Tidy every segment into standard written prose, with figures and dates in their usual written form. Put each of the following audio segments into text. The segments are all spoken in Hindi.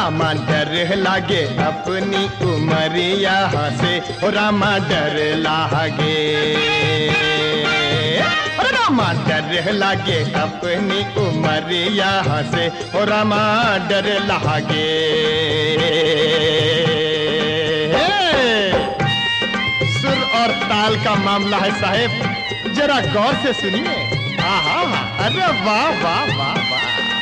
रामा डर लागे अपनी उमरिया से, ओ रामा डर लागे, रामा डर लागे अपनी उमरिया से, ओ रामा डर लागे। सुर और ताल का मामला है साहेब, जरा गौर से सुनिए। आहा, अरे वाह वाह वाह वाह।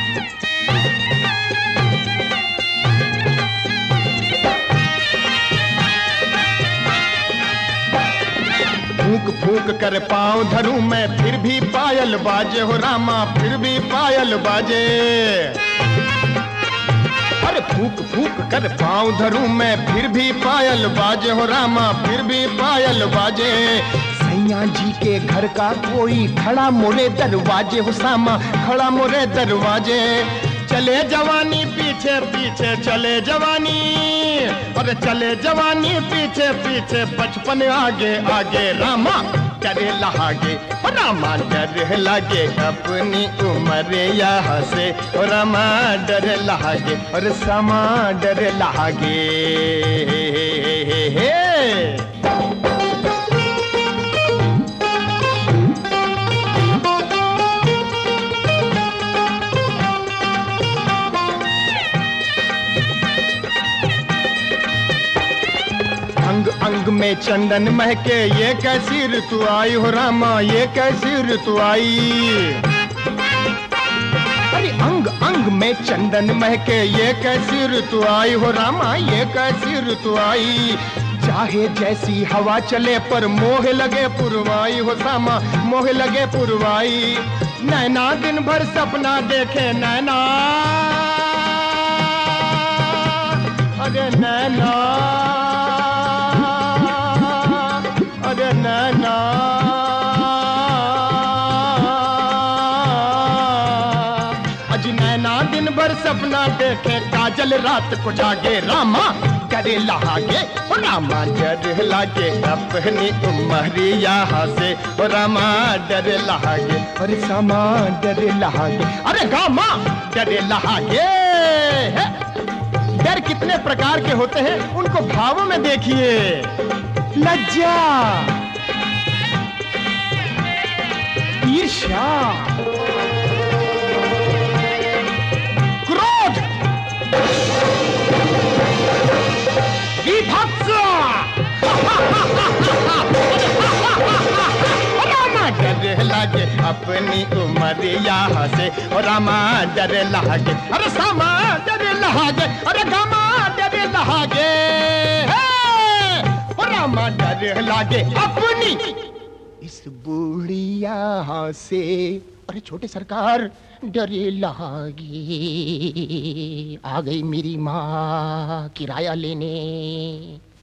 फूंक फूंक कर पाँव धरूं मैं, फिर भी पायल बाजे, हो रामा फिर भी पायल बाजे। अरे फूंक फूंक कर पाँव धरूं मैं, फिर भी पायल बाजे, हो रामा फिर भी पायल बाजे। सैया जी के घर का कोई खड़ा मोरे दरवाजे, हो सामा खड़ा मोरे दरवाजे। चले जवानी पीछे पीछे चले जवानी, अरे चले जवानी पीछे पीछे, बचपन आगे आगे, रामा डरे लागे, रामा डर लागे अपनी उमरिया से, रामा डर लागे, और समा डर लागे। अंग अंग में चंदन महके, ये कैसी ऋतु आई, हो रामा ये कैसी ऋतु आई। अरे अंग अंग में चंदन महके, ये कैसी ऋतु आई, हो रामा ये कैसी ऋतु आई। चाहे जैसी हवा चले पर मोह लगे पुरवाई, हो सामा मोह लगे पुरवाई। नैना दिन भर सपना देखे नैना, अरे नैना, अरे नैना, अज नैना दिन भर सपना देखे, काजल रात को जागे, रामा डरे लागे, रामा डर लागे अपनी उमरिया से, रामा डर लागे, अरे सामा डर लागे, अरे गामा डर लागे। डर कितने प्रकार के होते हैं, उनको भावों में देखिए। लज्जा, ईर्ष्या, क्रोध, विभत्स, रामा डर लागे अपनी उमरिया से, रामा डर लागे, अरे सामा डर लागे, अरे गामा डर लागे, रामा डर लागे अपनी इस बुढ़िया से, अरे छोटे सरकार डरे लागे। आ गई मेरी माँ किराया लेने।